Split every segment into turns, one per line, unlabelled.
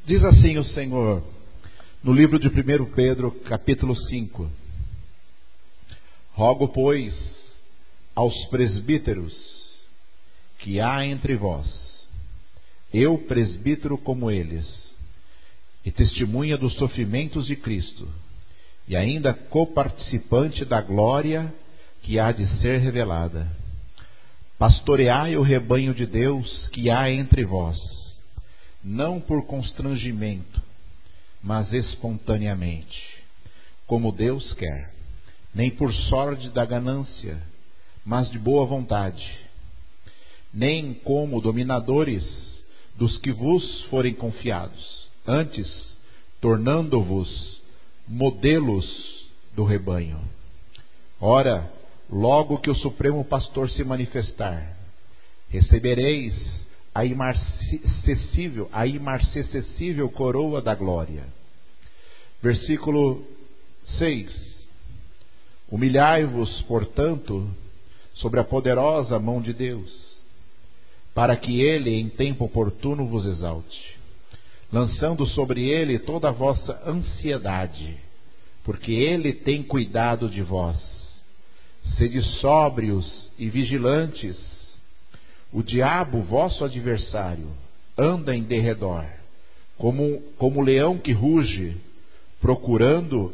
Diz assim o Senhor, no livro de 1 Pedro, capítulo 5. Rogo, pois, aos presbíteros que há entre vós, eu presbítero como eles, e testemunha dos sofrimentos de Cristo, e ainda coparticipante da glória que há de ser revelada. Pastoreai o rebanho de Deus que há entre vós, não por constrangimento, mas espontaneamente, como Deus quer, nem por sorte da ganância, mas de boa vontade, nem como dominadores dos que vos forem confiados, antes tornando-vos modelos do rebanho. Ora, logo que o Supremo Pastor se manifestar, recebereis a imarcessível coroa da glória. Versículo 6. Humilhai-vos, portanto, sobre a poderosa mão de Deus, para que Ele em tempo oportuno vos exalte, lançando sobre Ele toda a vossa ansiedade, porque Ele tem cuidado de vós. Sede sóbrios e vigilantes. O diabo, vosso adversário, anda em derredor, como leão que ruge, procurando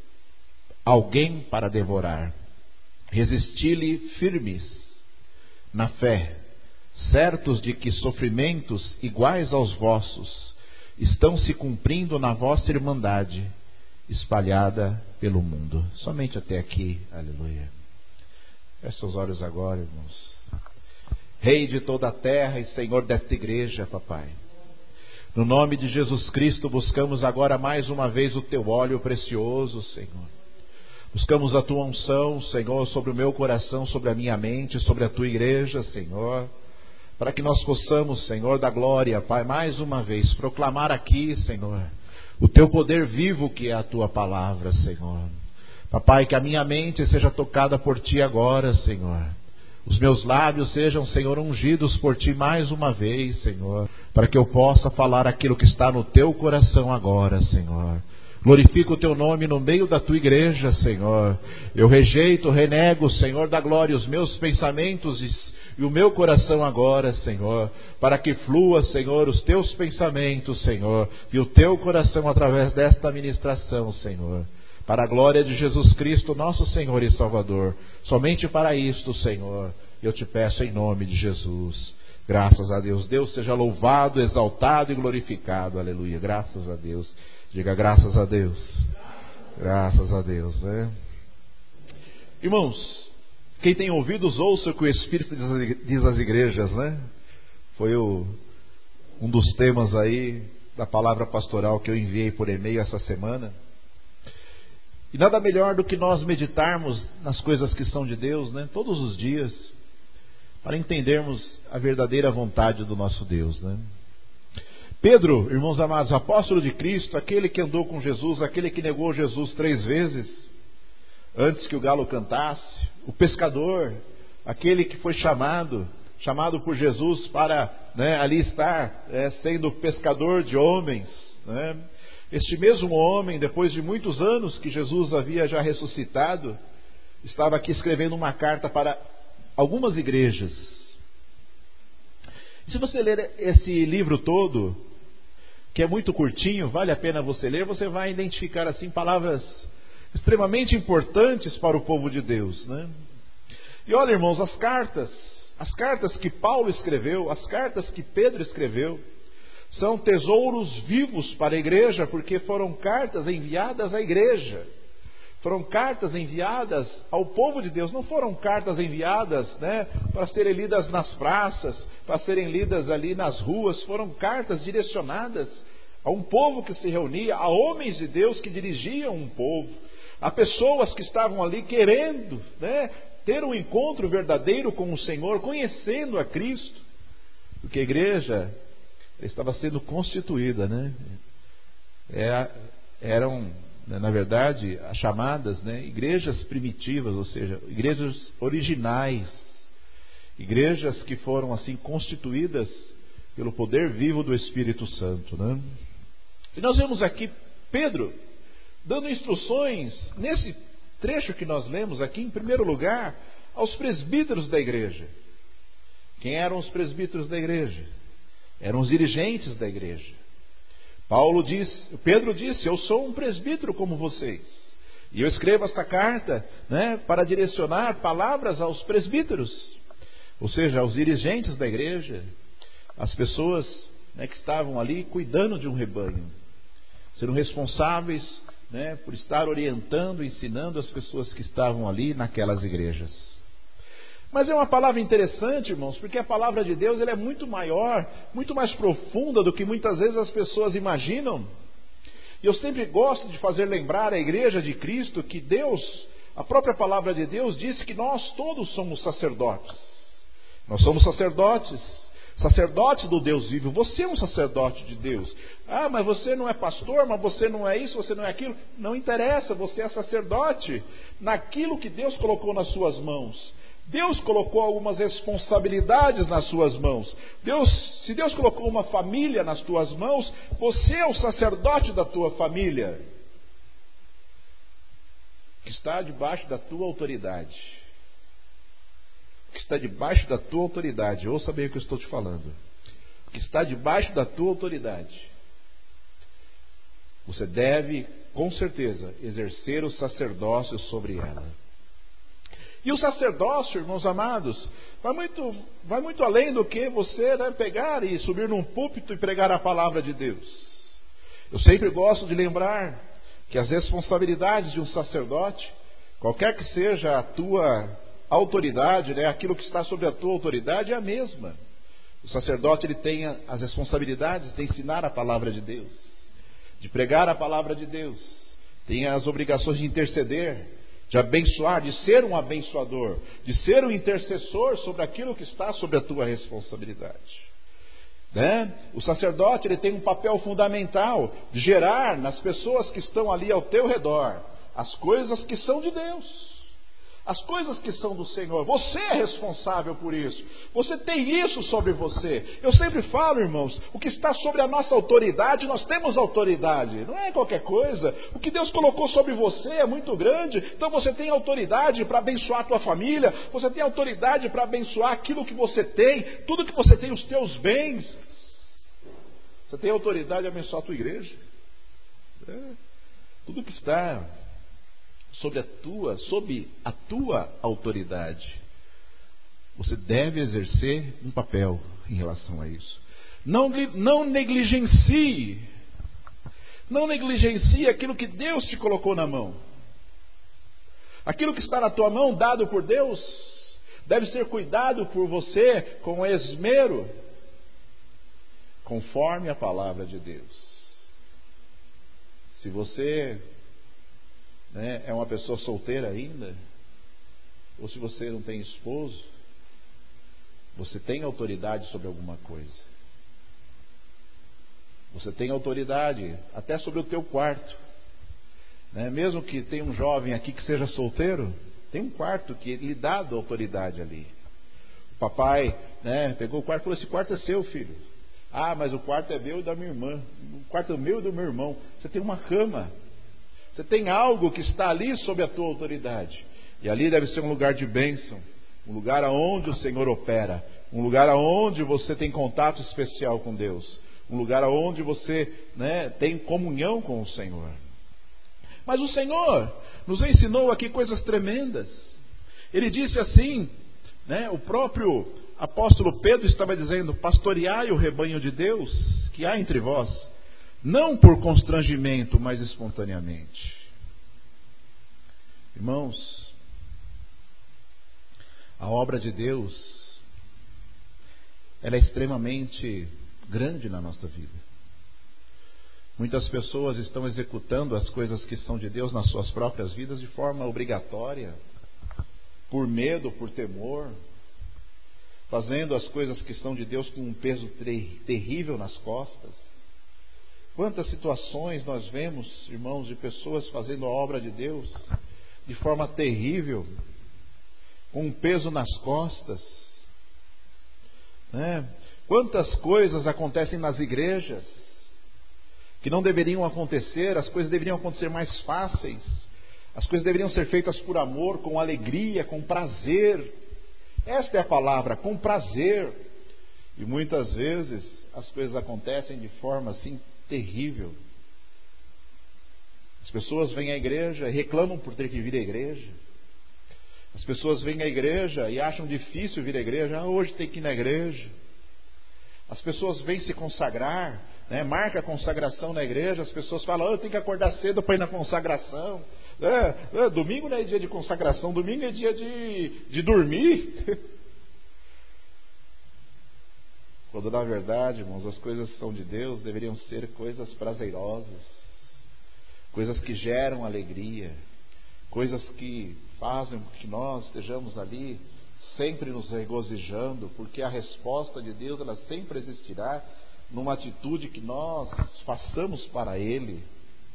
alguém para devorar. Resisti-lhe firmes na fé, certos de que sofrimentos iguais aos vossos estão se cumprindo na vossa irmandade, espalhada pelo mundo. Somente até aqui, aleluia. Feche os olhos agora, irmãos. Rei de toda a terra e Senhor desta igreja, papai, no nome de Jesus Cristo, buscamos agora mais uma vez o teu óleo precioso, Senhor. Buscamos a tua unção, Senhor, sobre o meu coração, sobre a minha mente, sobre a tua igreja, Senhor, para que nós possamos, Senhor da glória, Pai, mais uma vez proclamar aqui, Senhor, o teu poder vivo que é a tua palavra, Senhor. Papai, que a minha mente seja tocada por ti agora, Senhor. Os meus lábios sejam, Senhor, ungidos por ti mais uma vez, Senhor, para que eu possa falar aquilo que está no teu coração agora, Senhor. Glorifica o teu nome no meio da tua igreja, Senhor. Eu rejeito, renego, Senhor da glória, os meus pensamentos e o meu coração agora, Senhor, para que flua, Senhor, os teus pensamentos, Senhor, e o teu coração através desta ministração, Senhor. Para a glória de Jesus Cristo, nosso Senhor e Salvador. Somente para isto, Senhor, eu te peço em nome de Jesus. Graças a Deus. Deus seja louvado, exaltado e glorificado. Aleluia. Graças a Deus. Diga graças a Deus. Graças a Deus, né? Irmãos, quem tem ouvidos, ouça o que o Espírito diz às igrejas, né? Foi um dos temas aí da palavra pastoral que eu enviei por e-mail essa semana. E nada melhor do que nós meditarmos nas coisas que são de Deus, né? Todos os dias, para entendermos a verdadeira vontade do nosso Deus, né? Pedro, irmãos amados, apóstolo de Cristo, aquele que andou com Jesus, aquele que negou Jesus 3 vezes, antes que o galo cantasse, o pescador, aquele que foi chamado por Jesus para, né, ali estar sendo pescador de homens, né? Este mesmo homem, depois de muitos anos que Jesus havia já ressuscitado, estava aqui escrevendo uma carta para algumas igrejas. E se você ler esse livro todo, que é muito curtinho, vale a pena você ler, você vai identificar assim palavras extremamente importantes para o povo de Deus, né? E olha, irmãos, as cartas que Paulo escreveu, as cartas que Pedro escreveu, são tesouros vivos para a igreja, porque foram cartas enviadas à igreja. Foram cartas enviadas ao povo de Deus. Não foram cartas enviadas, né, para serem lidas nas praças, para serem lidas ali nas ruas. Foram cartas direcionadas a um povo que se reunia, a homens de Deus que dirigiam um povo, a pessoas que estavam ali querendo, né, ter um encontro verdadeiro com o Senhor, conhecendo a Cristo. Porque a igreja estava sendo constituída, né? Eram, na verdade, as chamadas, né, igrejas primitivas, ou seja, igrejas originais, igrejas que foram assim constituídas pelo poder vivo do Espírito Santo, né? E nós vemos aqui Pedro dando instruções, nesse trecho que nós lemos aqui, em primeiro lugar, aos presbíteros da igreja. Quem eram os presbíteros da igreja? Eram os dirigentes da igreja. Pedro disse: eu sou um presbítero como vocês. E eu escrevo esta carta, para direcionar palavras aos presbíteros, ou seja, aos dirigentes da igreja, as pessoas que estavam ali cuidando de um rebanho, sendo responsáveis por estar orientando, ensinando as pessoas que estavam ali naquelas igrejas. Mas é uma palavra interessante, irmãos, porque a palavra de Deus ela é muito maior, muito mais profunda do que muitas vezes as pessoas imaginam. E eu sempre gosto de fazer lembrar a igreja de Cristo que Deus, a própria palavra de Deus, diz que nós todos somos sacerdotes. Nós somos sacerdotes do Deus vivo. Você é um sacerdote de Deus. Ah, mas você não é pastor, mas você não é isso, você não é aquilo. Não interessa, você é sacerdote naquilo que Deus colocou nas suas mãos. Deus colocou algumas responsabilidades nas suas mãos. Se Deus colocou uma família nas tuas mãos, você é o sacerdote da tua família, que está debaixo da tua autoridade. Que está debaixo da tua autoridade. Ouça bem o que eu estou te falando. Que está debaixo da tua autoridade. Você deve, com certeza, exercer o sacerdócio sobre ela. E o sacerdócio, irmãos amados, vai muito além do que você pegar e subir num púlpito e pregar a palavra de Deus. Eu sempre gosto de lembrar que as responsabilidades de um sacerdote, qualquer que seja a tua autoridade, aquilo que está sobre a tua autoridade é a mesma. O sacerdote ele tem as responsabilidades de ensinar a palavra de Deus, de pregar a palavra de Deus, tem as obrigações de interceder, de abençoar, de ser um abençoador, de ser um intercessor sobre aquilo que está sobre a tua responsabilidade. O sacerdote ele tem um papel fundamental de gerar nas pessoas que estão ali ao teu redor as coisas que são de Deus. As coisas que são do Senhor. Você é responsável por isso. Você tem isso sobre você. Eu sempre falo, irmãos, o que está sobre a nossa autoridade, nós temos autoridade. Não é qualquer coisa. O que Deus colocou sobre você é muito grande. Então você tem autoridade para abençoar a tua família. Você tem autoridade para abençoar aquilo que você tem. Tudo que você tem, os teus bens. Você tem autoridade de abençoar a tua igreja. Tudo que está sob a tua autoridade, você deve exercer um papel em relação a isso. Não negligencie aquilo que Deus te colocou na mão. Aquilo que está na tua mão, dado por Deus, deve ser cuidado por você com esmero, conforme a palavra de Deus. Se você é uma pessoa solteira ainda, ou se você não tem esposo, você tem autoridade sobre alguma coisa. Você tem autoridade até sobre o teu quarto. Mesmo que tenha um jovem aqui que seja solteiro, tem um quarto que lhe dá autoridade ali. O papai pegou o quarto e falou: esse quarto é seu, filho. Ah, mas o quarto é meu e da minha irmã. O quarto é meu e do meu irmão. Você tem uma cama. Você tem algo que está ali sob a tua autoridade. E ali deve ser um lugar de bênção. Um lugar onde o Senhor opera. Um lugar onde você tem contato especial com Deus. Um lugar onde você tem comunhão com o Senhor. Mas o Senhor nos ensinou aqui coisas tremendas. Ele disse assim, o próprio apóstolo Pedro estava dizendo: pastoreai o rebanho de Deus que há entre vós, não por constrangimento, mas espontaneamente. Irmãos, a obra de Deus, ela é extremamente grande na nossa vida. Muitas pessoas estão executando as coisas que são de Deus nas suas próprias vidas de forma obrigatória, por medo, por temor, fazendo as coisas que são de Deus com um peso terrível nas costas. Quantas situações nós vemos, irmãos, de pessoas fazendo a obra de Deus de forma terrível, com um peso nas costas. Quantas coisas acontecem nas igrejas que não deveriam acontecer, as coisas deveriam acontecer mais fáceis, as coisas deveriam ser feitas por amor, com alegria, com prazer. Esta é a palavra, com prazer. E muitas vezes as coisas acontecem de forma assim terrível. As pessoas vêm à igreja e reclamam por ter que vir à igreja. As pessoas vêm à igreja e acham difícil vir à igreja. Hoje tem que ir na igreja. As pessoas vêm se consagrar, né? Marca a consagração na igreja. As pessoas falam, eu tenho que acordar cedo para ir na consagração. Domingo não é dia de consagração, domingo é dia de dormir. Quando na verdade, irmãos, as coisas que são de Deus deveriam ser coisas prazerosas, coisas que geram alegria, coisas que fazem com que nós estejamos ali sempre nos regozijando, porque a resposta de Deus ela sempre existirá numa atitude que nós façamos para Ele.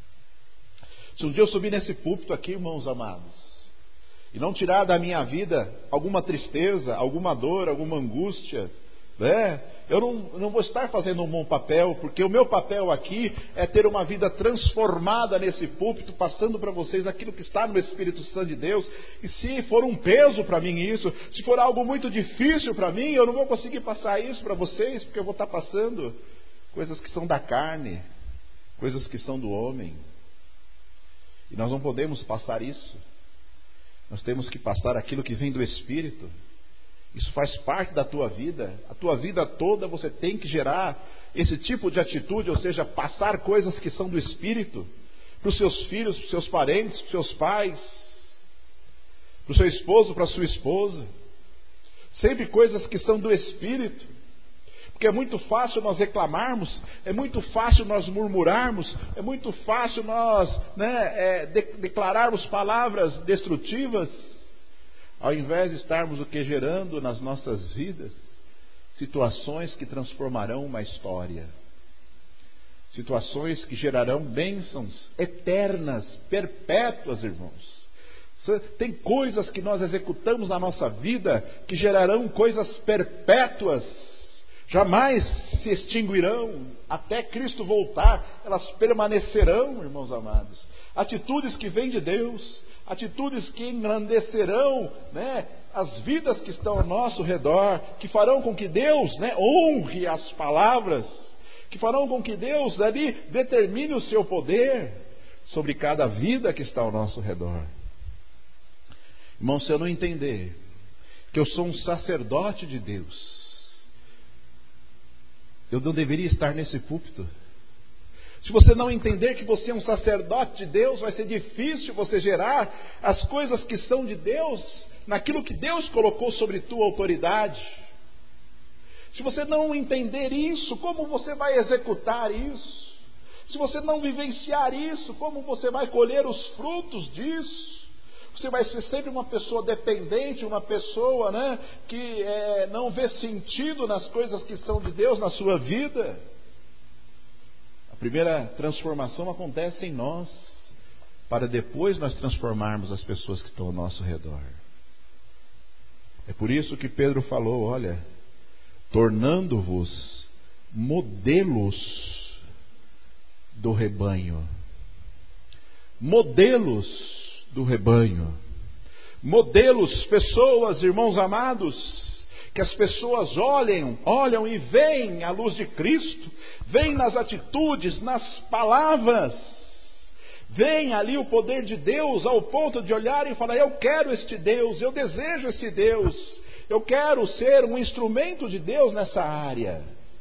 Se um dia eu subir nesse púlpito aqui, irmãos amados, e não tirar da minha vida alguma tristeza, alguma dor, alguma angústia, né? Eu não vou estar fazendo um bom papel, porque o meu papel aqui é ter uma vida transformada nesse púlpito, passando para vocês aquilo que está no Espírito Santo de Deus. E se for um peso para mim isso, se for algo muito difícil para mim, eu não vou conseguir passar isso para vocês, porque eu vou estar passando coisas que são da carne, coisas que são do homem. E nós não podemos passar isso. Nós temos que passar aquilo que vem do Espírito. Isso faz parte da tua vida. A tua vida toda você tem que gerar esse tipo de atitude, ou seja, passar coisas que são do Espírito para os seus filhos, para os seus parentes, para os seus pais, para o seu esposo, para a sua esposa. Sempre coisas que são do Espírito. Porque é muito fácil nós reclamarmos, é muito fácil nós murmurarmos, é muito fácil nós declararmos palavras destrutivas, ao invés de estarmos gerando nas nossas vidas situações que transformarão uma história, situações que gerarão bênçãos eternas, perpétuas, irmãos. Tem coisas que nós executamos na nossa vida que gerarão coisas perpétuas, jamais se extinguirão até Cristo voltar, elas permanecerão, irmãos amados. Atitudes que vêm de Deus, atitudes que engrandecerão, as vidas que estão ao nosso redor, que farão com que Deus, honre as palavras, que farão com que Deus ali determine o seu poder sobre cada vida que está ao nosso redor. Irmão, se eu não entender que eu sou um sacerdote de Deus, eu não deveria estar nesse púlpito. Se você não entender que você é um sacerdote de Deus, vai ser difícil você gerar as coisas que são de Deus, naquilo que Deus colocou sobre tua autoridade. Se você não entender isso, como você vai executar isso? Se você não vivenciar isso, como você vai colher os frutos disso? Você vai ser sempre uma pessoa dependente, uma pessoa que não vê sentido nas coisas que são de Deus na sua vida. A primeira transformação acontece em nós, para depois nós transformarmos as pessoas que estão ao nosso redor. É por isso que Pedro falou, olha, tornando-vos modelos do rebanho. Modelos do rebanho. Modelos, pessoas, irmãos amados, que as pessoas olham e veem a luz de Cristo, veem nas atitudes, nas palavras, veem ali o poder de Deus ao ponto de olhar e falar, eu quero este Deus, eu desejo esse Deus, eu quero ser um instrumento de Deus nessa área.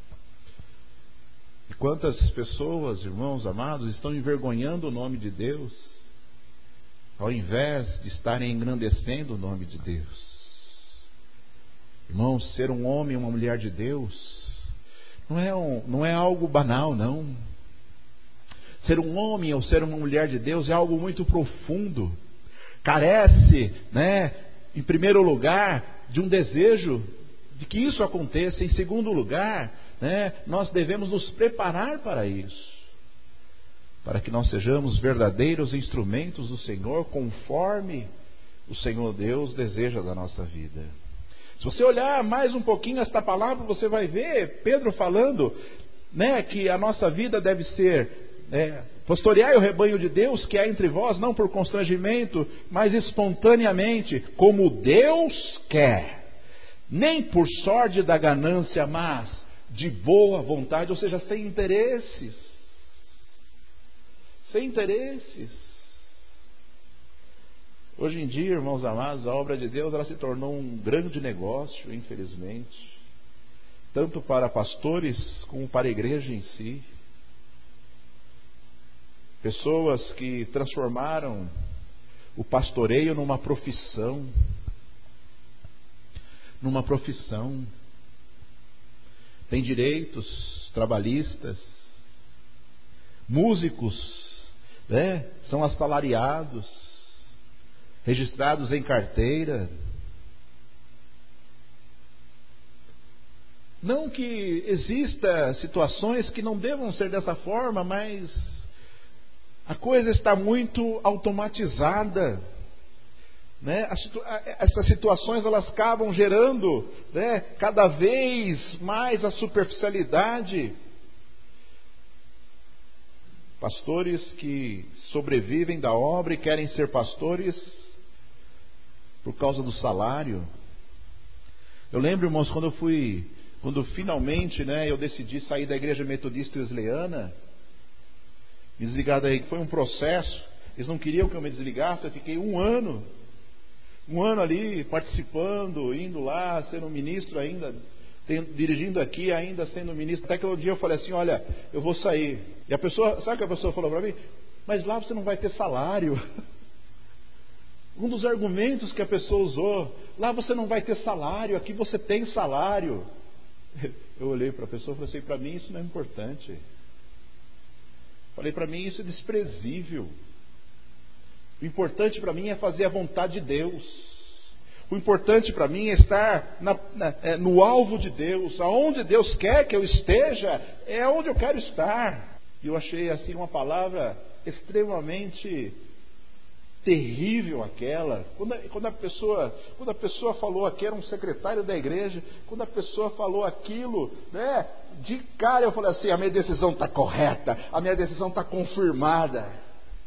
E quantas pessoas, irmãos amados, estão envergonhando o nome de Deus, ao invés de estarem engrandecendo o nome de Deus. Irmãos, ser um homem e uma mulher de Deus não é algo banal, não. Ser um homem ou ser uma mulher de Deus é algo muito profundo. Carece, em primeiro lugar, de um desejo de que isso aconteça. Em segundo lugar, nós devemos nos preparar para isso, para que nós sejamos verdadeiros instrumentos do Senhor, conforme o Senhor Deus deseja da nossa vida. Se você olhar mais um pouquinho esta palavra, você vai ver Pedro falando, que a nossa vida deve ser pastoreai o rebanho de Deus que há entre vós, não por constrangimento, mas espontaneamente, como Deus quer, nem por sorte da ganância, mas de boa vontade, ou seja, sem interesses. Sem interesses. Hoje em dia, irmãos amados, a obra de Deus ela se tornou um grande negócio, infelizmente, tanto para pastores como para a igreja em si. Pessoas que transformaram o pastoreio numa profissão. Tem direitos trabalhistas. Músicos, são assalariados, registrados em carteira. Não que exista situações que não devam ser dessa forma, mas a coisa está muito automatizada, Essas situações elas acabam gerando, cada vez mais a superficialidade. Pastores que sobrevivem da obra e querem ser pastores por causa do salário. Eu lembro, irmãos, quando finalmente eu decidi sair da igreja metodista wesleyana, me desligar daí, que foi um processo. Eles não queriam que eu me desligasse. Eu fiquei um ano ali participando, indo lá, sendo ministro ainda, dirigindo aqui, ainda sendo ministro. Até que um dia eu falei assim: olha, eu vou sair. E a pessoa, sabe o que a pessoa falou para mim? Mas lá você não vai ter salário. Um dos argumentos que a pessoa usou: lá você não vai ter salário, aqui você tem salário. Eu olhei para a pessoa e falei assim: para mim isso não é importante. Falei: para mim isso é desprezível. O importante para mim é fazer a vontade de Deus. O importante para mim é estar no alvo de Deus. Aonde Deus quer que eu esteja, é onde eu quero estar. E eu achei assim uma palavra extremamente terrível aquela. Quando a pessoa falou aqui, era um secretário da igreja, quando a pessoa falou aquilo, de cara eu falei assim: a minha decisão está correta, a minha decisão está confirmada.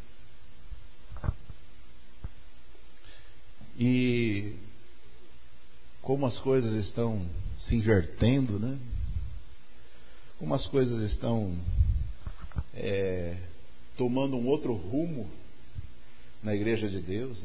E como as coisas estão se invertendo, Como as coisas estão tomando um outro rumo na igreja de Deus,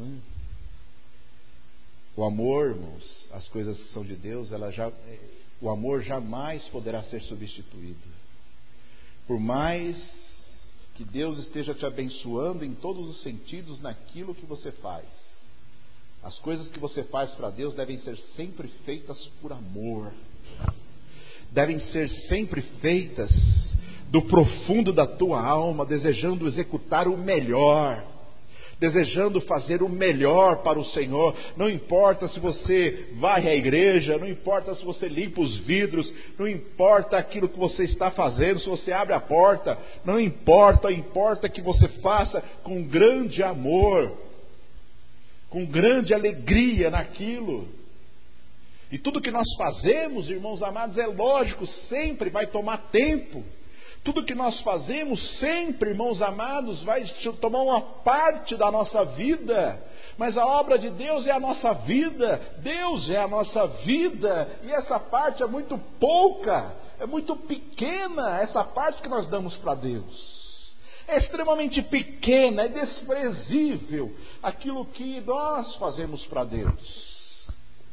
O amor, irmãos, as coisas que são de Deus, o amor jamais poderá ser substituído. Por mais que Deus esteja te abençoando em todos os sentidos naquilo que você faz, as coisas que você faz para Deus devem ser sempre feitas por amor. Devem ser sempre feitas do profundo da tua alma, desejando executar o melhor, desejando fazer o melhor para o Senhor. Não importa se você vai à igreja, não importa se você limpa os vidros, não importa aquilo que você está fazendo, se você abre a porta, não importa, importa que você faça com grande amor, com grande alegria naquilo. E tudo que nós fazemos, irmãos amados, é lógico, sempre vai tomar tempo. Tudo que nós fazemos sempre, irmãos amados, vai tomar uma parte da nossa vida. Mas a obra de Deus é a nossa vida. Deus é a nossa vida. E essa parte é muito pouca, é muito pequena, essa parte que nós damos para Deus. É extremamente pequena, é desprezível aquilo que nós fazemos para Deus.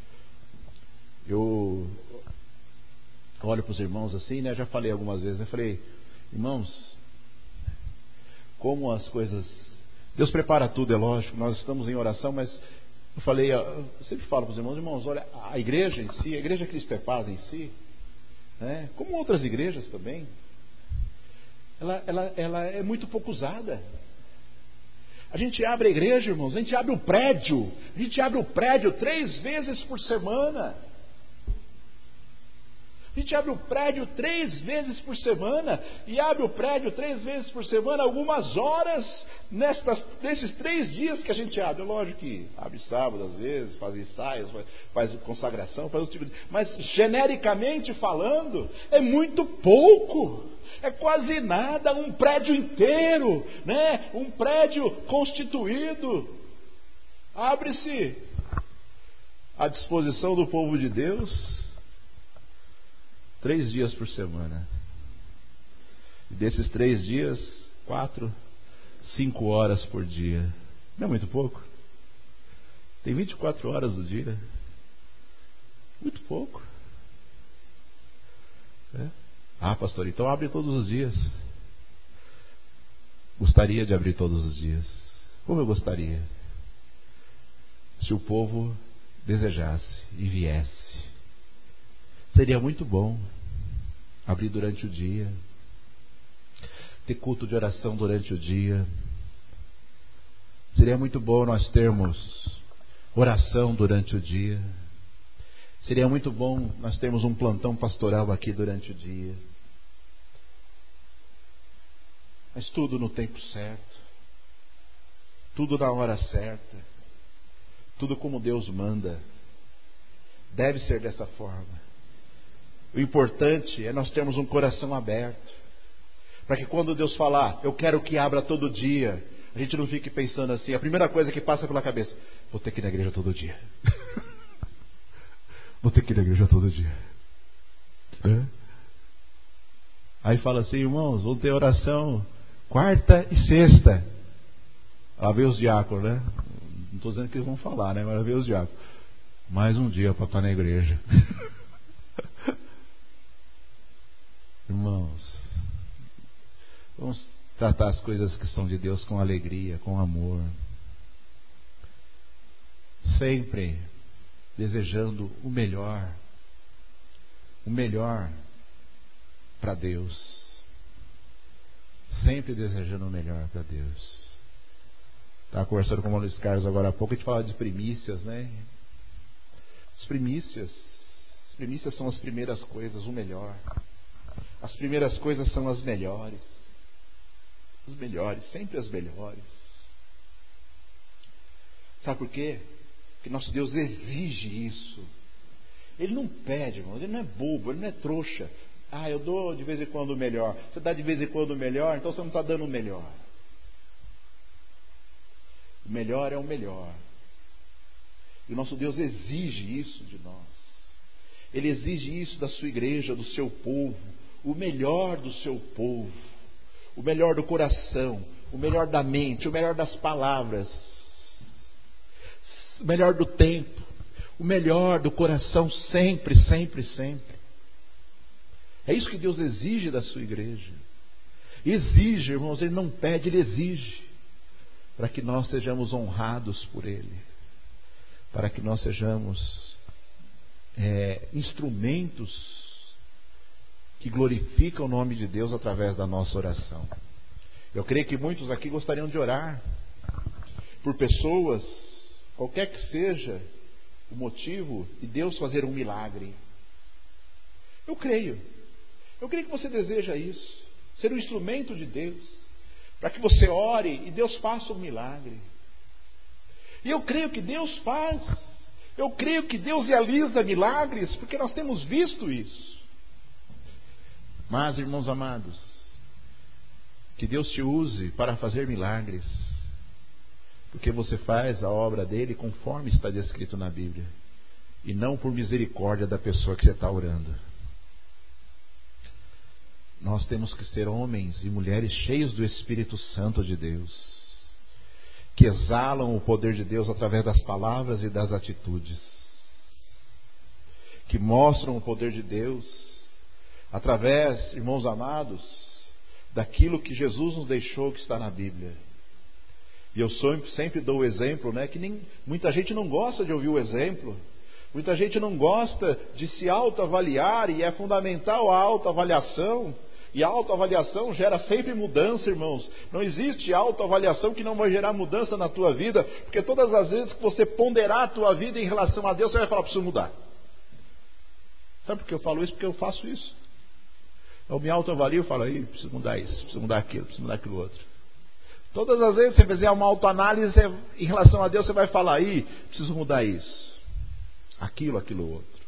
Eu olho para os irmãos assim, já falei algumas vezes, eu falei: irmãos, como as coisas... Deus prepara tudo, é lógico, nós estamos em oração, mas eu falei, eu sempre falo para os irmãos, olha, a igreja em si, a igreja Cristo é Paz em si, como outras igrejas também, ela é muito pouco usada. A gente abre a igreja, irmãos, a gente abre o prédio 3 vezes por semana. A gente abre o prédio 3 vezes por semana, e abre o prédio 3 vezes por semana, algumas horas, nesses 3 dias que a gente abre. Lógico que abre sábado às vezes, faz ensaios, faz consagração, faz outro tipo de... Mas genericamente falando, é muito pouco. É quase nada, um prédio inteiro, né? Um prédio constituído. Abre-se à disposição do povo de Deus 3 dias por semana. E desses 3 dias, 4, 5 horas por dia. Não é muito pouco? Tem 24 horas do dia. Muito pouco. Ah, pastor, então abre todos os dias. Gostaria de abrir todos os dias. Como eu gostaria. Se o povo desejasse e viesse. Seria muito bom abrir durante o dia, ter culto de oração durante o dia. Seria muito bom nós termos oração durante o dia. Seria muito bom nós termos um plantão pastoral aqui durante o dia. Mas tudo no tempo certo, tudo na hora certa, tudo como Deus manda. Deve ser dessa forma. O importante é nós termos um coração aberto, para que quando Deus falar, eu quero que abra todo dia, a gente não fique pensando assim, a primeira coisa que passa pela cabeça, vou ter que ir na igreja todo dia. Vou ter que ir na igreja todo dia. Aí fala assim, irmãos, vamos ter oração quarta e sexta. Lá vem os diáconos, né? Não estou dizendo que eles vão falar, né? Mas lá vem os diáconos. Mais um dia para estar na igreja. Irmãos, vamos tratar as coisas que são de Deus com alegria, com amor. Sempre desejando o melhor para Deus. Sempre desejando o melhor para Deus. Estava conversando com o Luiz Carlos agora há pouco, a gente falava de primícias, né? As primícias são as primeiras coisas, o melhor. As primeiras coisas são as melhores. As melhores, sempre as melhores. Sabe por quê? Porque nosso Deus exige isso. Ele não pede, irmão, ele não é bobo, ele não é trouxa. Ah, eu dou de vez em quando o melhor. Você dá de vez em quando o melhor, então você não está dando o melhor. O melhor é o melhor. E o nosso Deus exige isso de nós. Ele exige isso da sua igreja, do seu povo. O melhor do seu povo. O melhor do coração. O melhor da mente. O melhor das palavras. O melhor do tempo. O melhor do coração sempre, sempre, sempre. É isso que Deus exige da sua igreja. Exige, irmãos, Ele não pede, Ele exige. Para que nós sejamos honrados por Ele. Para que nós sejamos instrumentos que glorificam o nome de Deus através da nossa oração. Eu creio que muitos aqui gostariam de orar por pessoas, qualquer que seja o motivo, e Deus fazer um milagre. Eu creio que você deseja isso, ser um instrumento de Deus, para que você ore e Deus faça um milagre. E eu creio que Deus faz. Eu creio que Deus realiza milagres, porque nós temos visto isso. Mas, irmãos amados, que Deus te use para fazer milagres, porque você faz a obra dele conforme está descrito na Bíblia, e não por misericórdia da pessoa que você está orando. Nós temos que ser homens e mulheres cheios do Espírito Santo de Deus, que exalam o poder de Deus através das palavras e das atitudes, que mostram o poder de Deus através, irmãos amados, daquilo que Jesus nos deixou, que está na Bíblia. E eu sempre dou o exemplo, né, que muita gente não gosta de ouvir o exemplo, muita gente não gosta de se autoavaliar, e é fundamental a autoavaliação. E a autoavaliação gera sempre mudança, irmãos. Não existe autoavaliação que não vai gerar mudança na tua vida, porque todas as vezes que você ponderar a tua vida em relação a Deus, você vai falar, preciso mudar. Você Sabe por que eu falo isso? Porque eu faço isso. Eu me autoavalio e falo, aí, preciso mudar isso, preciso mudar aquilo, preciso mudar aquilo outro. Todas as vezes que você fizer uma autoanálise em relação a Deus, você vai falar, aí, preciso mudar isso, aquilo outro.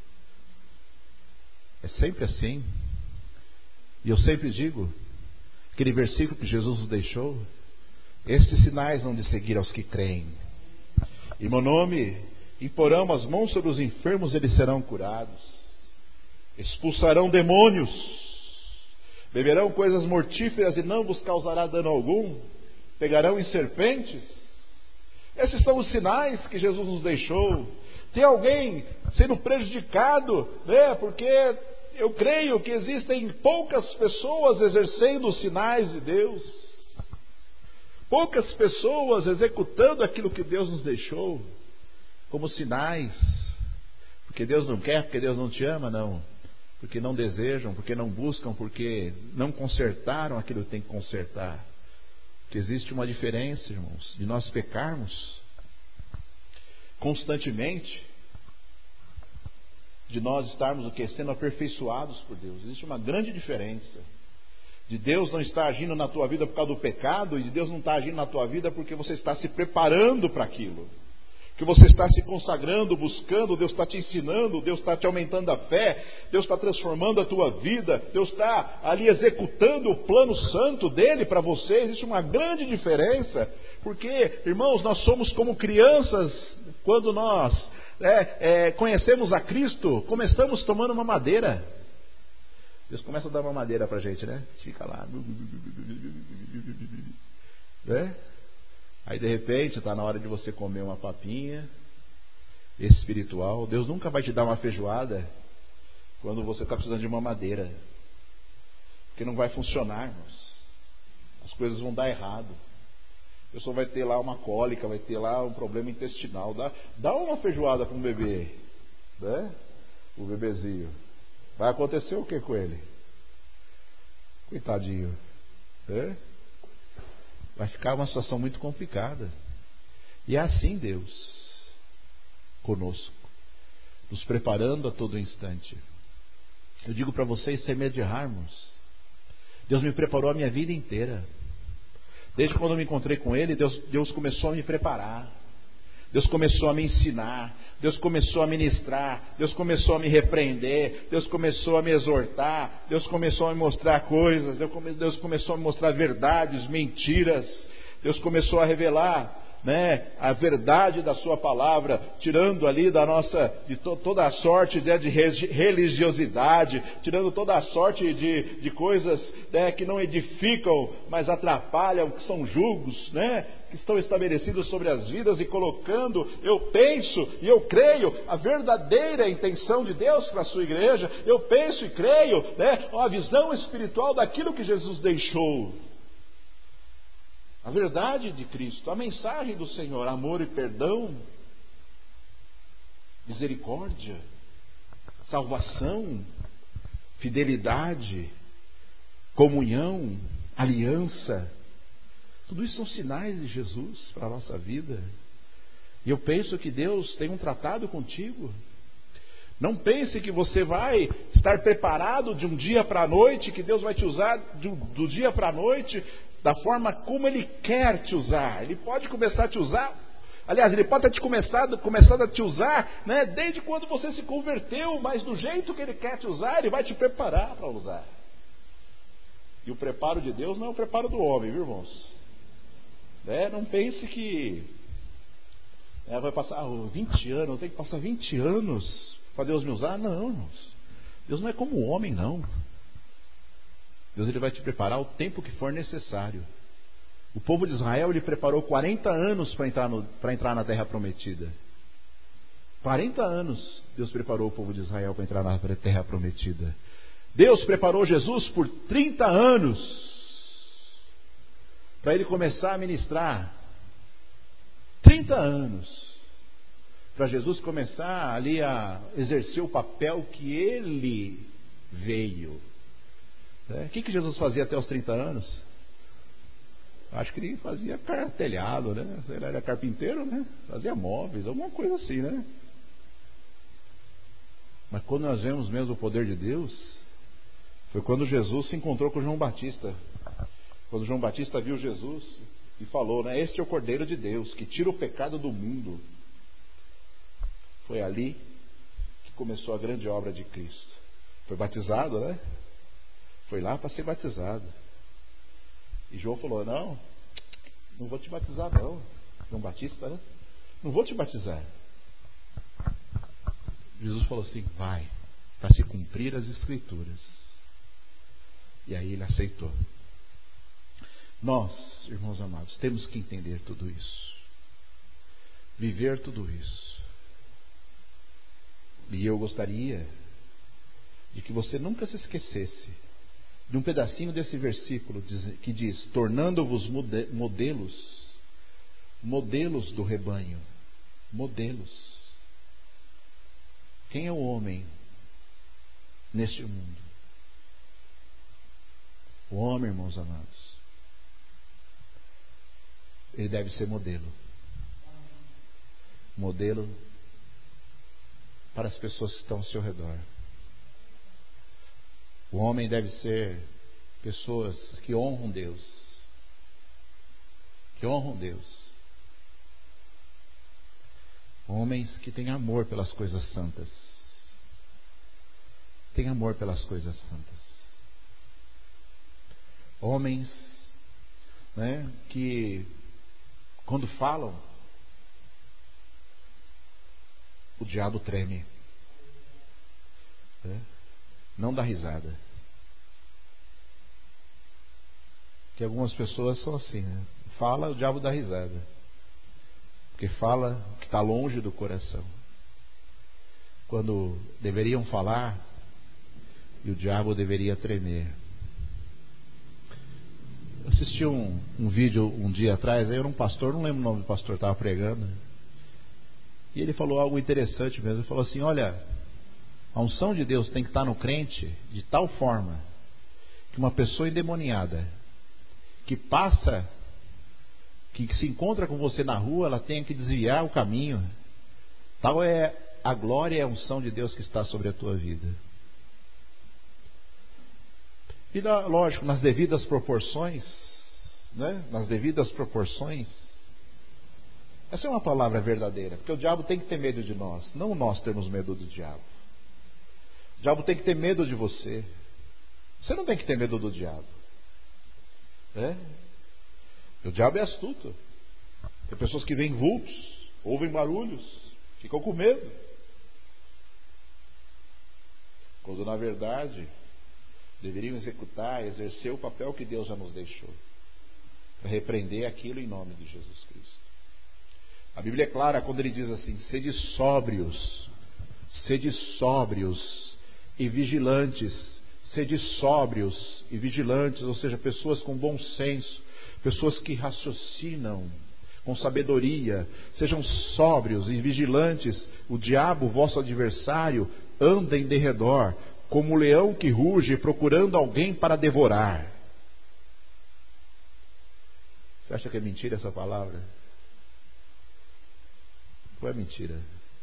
É sempre assim. E eu sempre digo, aquele versículo que Jesus nos deixou, estes sinais hão de seguir aos que creem. Em meu nome imporão as mãos sobre os enfermos, eles serão curados. Expulsarão demônios. Beberão coisas mortíferas e não vos causará dano algum. Pegarão em serpentes. Esses são os sinais que Jesus nos deixou. Tem alguém sendo prejudicado, né? Porque eu creio que existem poucas pessoas exercendo os sinais de Deus. Poucas pessoas executando aquilo que Deus nos deixou como sinais. Porque Deus não quer, porque Deus não te ama, não. Porque não desejam, porque não buscam, porque não consertaram aquilo que tem que consertar. Porque existe uma diferença, irmãos, de nós pecarmos constantemente, de nós estarmos sendo aperfeiçoados por Deus. Existe uma grande diferença. De Deus não estar agindo na tua vida por causa do pecado, e de Deus não estar agindo na tua vida porque você está se preparando para aquilo. Que você está se consagrando, buscando, Deus está te ensinando, Deus está te aumentando a fé, Deus está transformando a tua vida, Deus está ali executando o plano santo dele para você. Existe uma grande diferença, porque, irmãos, nós somos como crianças quando nós conhecemos a Cristo, começamos tomando uma madeira. Deus começa a dar uma madeira para a gente, né? Fica lá. Né? Aí de repente está na hora de você comer uma papinha espiritual. Deus nunca vai te dar uma feijoada quando você está precisando de uma madeira. Porque não vai funcionar, irmãos. As coisas vão dar errado. A pessoa vai ter lá uma cólica, vai ter lá um problema intestinal. Dá uma feijoada para um bebê, né? O bebezinho. Vai acontecer o que com ele? Coitadinho. Né? Vai ficar uma situação muito complicada. E é assim Deus conosco, nos preparando a todo instante. Eu digo para vocês, sem medo de errarmos, Deus me preparou a minha vida inteira. Desde quando eu me encontrei com Ele, Deus começou a me preparar. Deus começou a me ensinar, Deus começou a ministrar, Deus começou a me repreender, Deus começou a me exortar, Deus começou a me mostrar coisas, Deus começou a me mostrar verdades, mentiras, Deus começou a revelar, né, a verdade da sua palavra, tirando ali da nossa, de toda a sorte de religiosidade, tirando toda a sorte de coisas, né, que não edificam, mas atrapalham, que são julgos, né, que estão estabelecidos sobre as vidas, e colocando, eu penso e eu creio, a verdadeira intenção de Deus para a sua igreja. Eu penso e creio, né, a visão espiritual daquilo que Jesus deixou. A verdade de Cristo, a mensagem do Senhor, amor e perdão, misericórdia, salvação, fidelidade, comunhão, aliança. Tudo isso são sinais de Jesus para a nossa vida. E eu penso que Deus tem um tratado contigo. Não pense que você vai estar preparado de um dia para a noite, que Deus vai te usar do dia para a noite da forma como Ele quer te usar. Ele pode começar a te usar, aliás, Ele pode ter começado a te usar, né, desde quando você se converteu, mas do jeito que Ele quer te usar, Ele vai te preparar para usar. E o preparo de Deus não é o preparo do homem, viu, irmãos? Não pense que vai passar 20 anos, eu tenho que passar 20 anos para Deus me usar. Não, irmãos. Deus não é como o homem, não. Deus, Ele vai te preparar o tempo que for necessário. O povo de Israel, Ele preparou 40 anos para entrar na terra prometida. 40 anos Deus preparou o povo de Israel para entrar na terra prometida. Deus preparou Jesus por 30 anos para Ele começar a ministrar. 30 anos para Jesus começar ali a exercer o papel que Ele veio. O que Jesus fazia até os 30 anos? Acho que ele fazia telhado, né? Ele era carpinteiro, né? Fazia móveis, alguma coisa assim, né? Mas quando nós vemos mesmo o poder de Deus, foi quando Jesus se encontrou com João Batista. Quando João Batista viu Jesus e falou, né? Este é o Cordeiro de Deus, que tira o pecado do mundo. Foi ali que começou a grande obra de Cristo. Foi batizado, né? Foi lá para ser batizado. E João falou, não vou te batizar não. João Batista, né? Não vou te batizar. Jesus falou assim, vai, para se cumprir as Escrituras. E aí ele aceitou. Nós, irmãos amados, temos que entender tudo isso. Viver tudo isso. E eu gostaria de que você nunca se esquecesse de um pedacinho desse versículo que diz, tornando-vos modelos do rebanho. Modelos. Quem é o homem neste mundo? O homem, irmãos amados, ele deve ser modelo. Modelo para as pessoas que estão ao seu redor. O homem deve ser pessoas que honram Deus. Que honram Deus. Homens que têm amor pelas coisas santas. Têm amor pelas coisas santas. Homens, né, que quando falam, o diabo treme. Não dá risada. Que algumas pessoas são assim, né? Fala, o diabo dá risada. Porque fala o que está longe do coração. Quando deveriam falar, e o diabo deveria tremer. Eu assisti um vídeo um dia atrás, aí era um pastor, não lembro o nome do pastor, estava pregando. E ele falou algo interessante mesmo. Ele falou assim, olha, a unção de Deus tem que estar no crente de tal forma que uma pessoa endemoniada que passa, que se encontra com você na rua, ela tem que desviar o caminho. Tal é a glória e a unção de Deus que está sobre a tua vida. E lógico, nas devidas proporções, né? Nas devidas proporções. Essa é uma palavra verdadeira, porque o diabo tem que ter medo de nós, não nós termos medo do diabo. O diabo tem que ter medo de você. Você não tem que ter medo do diabo. O diabo é astuto. Tem pessoas que veem vultos, ouvem barulhos, ficam com medo. Quando na verdade deveriam exercer o papel que Deus já nos deixou. Para repreender aquilo em nome de Jesus Cristo. A Bíblia é clara quando ele diz assim, sede sóbrios e vigilantes. Sede sóbrios e vigilantes, ou seja, pessoas com bom senso, pessoas que raciocinam com sabedoria. Sejam sóbrios e vigilantes. O diabo, vosso adversário, anda em derredor, como o leão que ruge, procurando alguém para devorar. Você acha que é mentira essa palavra? Não é mentira.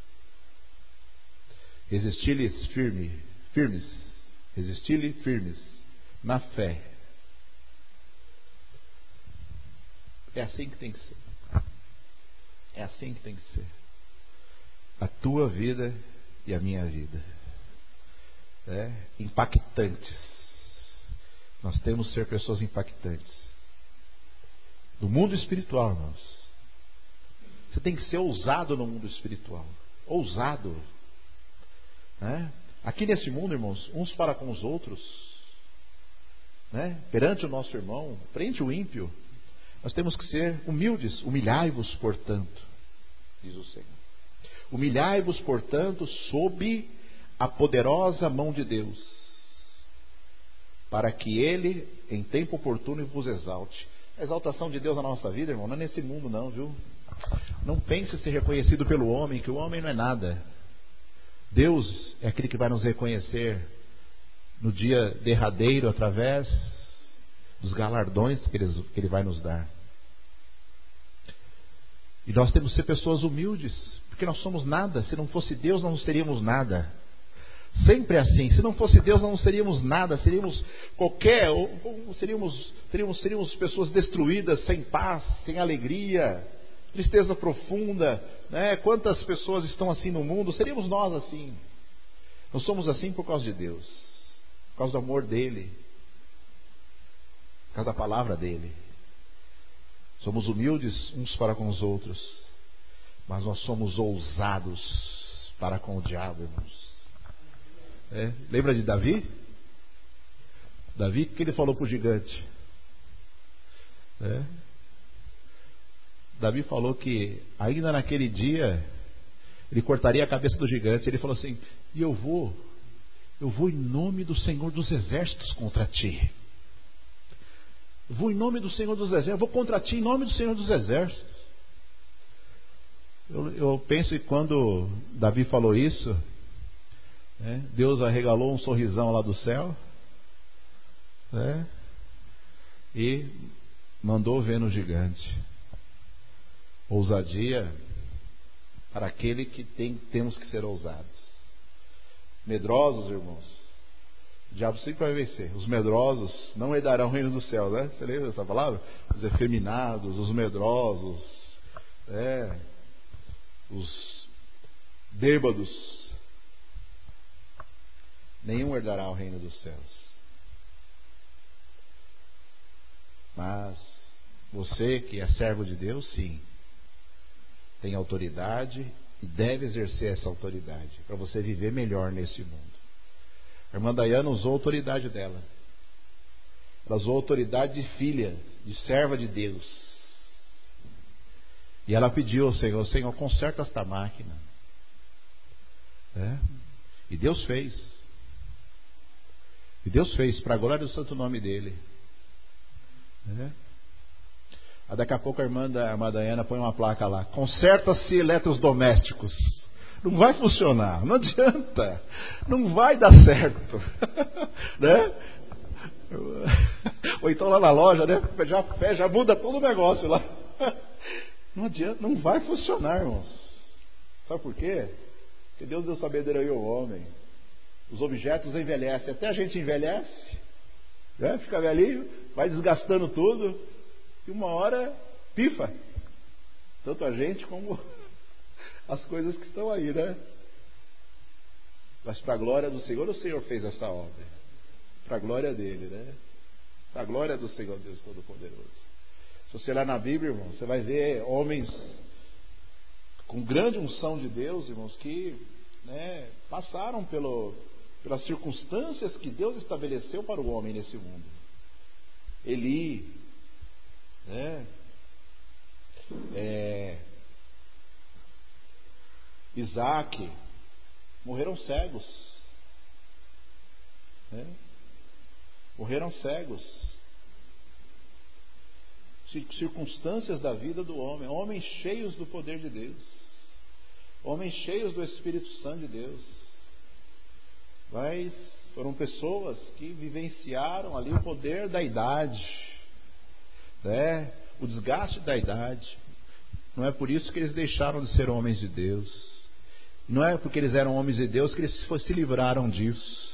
Resisti-lhes firmes na fé. É assim que tem que ser. É assim que tem que ser. A tua vida e a minha vida. Impactantes. Nós temos que ser pessoas impactantes. Do mundo espiritual, irmãos. Você tem que ser ousado no mundo espiritual. Ousado. Aqui nesse mundo, irmãos, uns para com os outros. Perante o nosso irmão, perante o ímpio, nós temos que ser humildes. Humilhai-vos, portanto, diz o Senhor. Humilhai-vos, portanto, sob a poderosa mão de Deus, para que Ele, em tempo oportuno, vos exalte. A exaltação de Deus na nossa vida, irmão, não é nesse mundo não, viu? Não pense ser reconhecido pelo homem, que o homem não é nada. Deus é aquele que vai nos reconhecer no dia derradeiro, através dos galardões que Ele vai nos dar. E nós temos que ser pessoas humildes, porque nós somos nada. Se não fosse Deus, nós não seríamos nada. Sempre é assim. Se não fosse Deus, não seríamos nada. Seríamos seríamos pessoas destruídas, sem paz, sem alegria, tristeza profunda, né? Quantas pessoas estão assim no mundo? Seríamos nós assim. Nós somos assim por causa de Deus, por causa do amor dele, por causa da palavra dele. Somos humildes uns para com os outros, mas nós somos ousados para com o diabo, irmãos. Lembra de Davi? Davi, o que ele falou para o gigante? Davi falou que ainda naquele dia ele cortaria a cabeça do gigante. Ele falou assim: e eu vou em nome do Senhor dos Exércitos contra ti. Eu vou em nome do Senhor dos Exércitos. Eu vou contra ti em nome do Senhor dos Exércitos. Eu penso que quando Davi falou isso, Deus arregalou um sorrisão lá do céu, e mandou ver no gigante. Ousadia para aquele que temos que ser ousados. Medrosos, irmãos, o diabo sempre vai vencer. Os medrosos não herdarão o reino do céu, né? Você lembra dessa palavra? Os efeminados, os medrosos, os bêbados, nenhum herdará o reino dos céus. Mas você que é servo de Deus, sim, tem autoridade e deve exercer essa autoridade para você viver melhor nesse mundo. A irmã Dayana usou a autoridade dela. Ela usou a autoridade de filha, de serva de Deus. E ela pediu ao Senhor: Senhor, conserta esta máquina. E Deus fez. E Deus fez para a glória do santo nome dele. Daqui a pouco a irmã Dayana põe uma placa lá: conserta-se eletrodomésticos. Não vai funcionar, não adianta, não vai dar certo. Ou então lá na loja, já muda todo o negócio lá. Não adianta, não vai funcionar, irmãos. Sabe por quê? Porque Deus deu sabedoria ao homem. Os objetos envelhecem, até a gente envelhece, fica velhinho, vai desgastando tudo, e uma hora pifa, tanto a gente como as coisas que estão aí, Mas para a glória do Senhor, o Senhor fez essa obra, para a glória dele, para a glória do Senhor Deus Todo-Poderoso. Se você olhar na Bíblia, irmão, você vai ver homens com grande unção de Deus, irmãos, que passaram pelas circunstâncias que Deus estabeleceu para o homem nesse mundo. Eli, Isaac, morreram cegos. Morreram cegos. Circunstâncias da vida do homem. Homens cheios do poder de Deus. Homens cheios do Espírito Santo de Deus. Mas foram pessoas que vivenciaram ali o poder da idade, o desgaste da idade. Não é por isso que eles deixaram de ser homens de Deus. Não é porque eles eram homens de Deus que eles se livraram disso.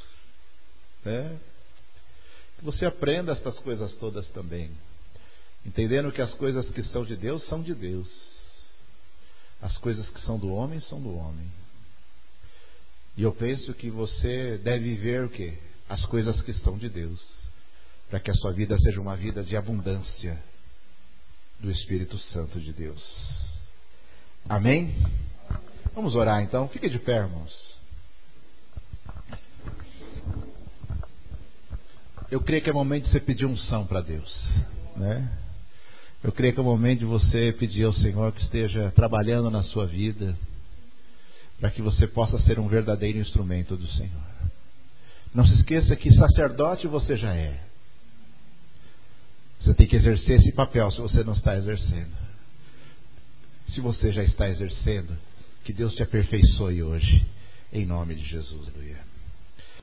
Que você aprenda estas coisas todas também, entendendo que as coisas que são de Deus são de Deus, as coisas que são do homem são do homem. E eu penso que você deve viver o quê? As coisas que são de Deus, para que a sua vida seja uma vida de abundância do Espírito Santo de Deus. Amém? Vamos orar então. Fique de pé, irmãos. Eu creio que é momento de você pedir unção para Deus, Eu creio que é momento de você pedir ao Senhor que esteja trabalhando na sua vida, para que você possa ser um verdadeiro instrumento do Senhor. Não se esqueça que sacerdote você já é. Você tem que exercer esse papel se você não está exercendo. Se você já está exercendo, que Deus te aperfeiçoe hoje, em nome de Jesus. Aleluia.